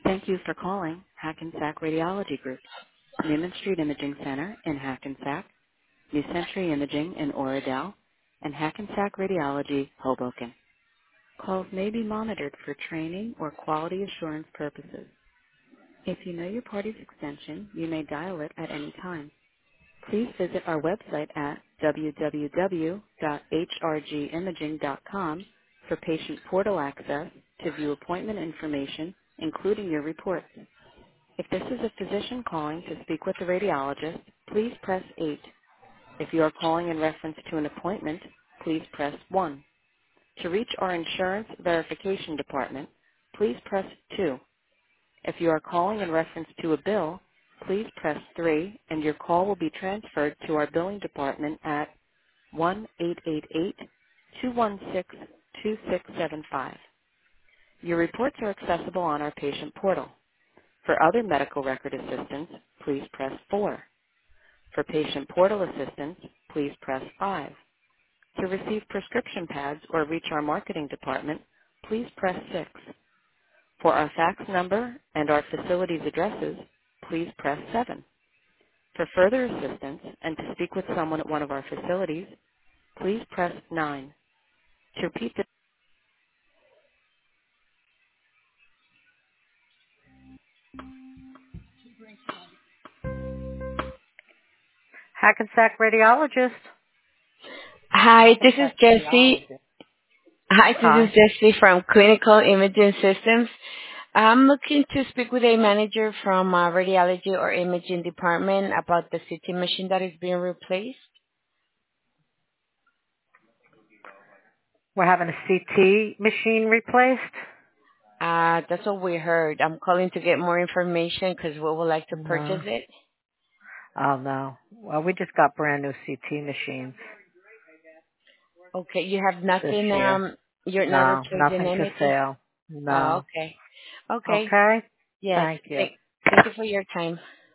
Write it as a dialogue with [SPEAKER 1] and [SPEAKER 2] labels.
[SPEAKER 1] Thank you for calling Hackensack Radiology Group, Newman Street Imaging Center in Hackensack, New Century Imaging in Oradell, and Hackensack Radiology, Hoboken. Calls may be monitored for training or quality assurance purposes. If you know your party's extension, you may dial it at any time. Please visit our website at www.hrgimaging.com for patient portal access to view appointment information, including your reports. If this is a physician calling to speak with the radiologist, please press 8. If you are calling in reference to an appointment, please press 1. To reach our insurance verification department, please press 2. If you are calling in reference to a bill, please press 3 and your call will be transferred to our billing department at 1-888-216-2675. Your reports are accessible on our patient portal. For other medical record assistance, please press 4. For patient portal assistance, please press 5. To receive prescription pads or reach our marketing department, please press 6. For our fax number and our facilities addresses, please press 7. For further assistance and to speak with someone at one of our facilities, please press 9. To repeat the Hackensack radiologist.
[SPEAKER 2] Hi, this is
[SPEAKER 1] Hackensack
[SPEAKER 2] Jessie.
[SPEAKER 1] radiologist.
[SPEAKER 2] Hi, this is
[SPEAKER 1] Hi.
[SPEAKER 2] Jessie from Clinical Imaging Systems. I'm looking to speak with a manager from radiology or imaging department about the CT machine that is being replaced.
[SPEAKER 1] We're having a CT machine replaced?
[SPEAKER 2] That's what we heard. I'm calling to get more information because we would like to
[SPEAKER 1] No.
[SPEAKER 2] purchase it.
[SPEAKER 1] Oh, no. Well, we just got brand new CT machines
[SPEAKER 2] Okay, you have
[SPEAKER 1] this
[SPEAKER 2] nothing.
[SPEAKER 1] year.
[SPEAKER 2] You're not
[SPEAKER 1] No,
[SPEAKER 2] replacing
[SPEAKER 1] nothing for
[SPEAKER 2] anything.
[SPEAKER 1] sale.
[SPEAKER 2] Oh,
[SPEAKER 1] No.
[SPEAKER 2] okay. Okay.
[SPEAKER 1] Okay?
[SPEAKER 2] Yes.
[SPEAKER 1] Thank you.
[SPEAKER 2] Thank you for your time.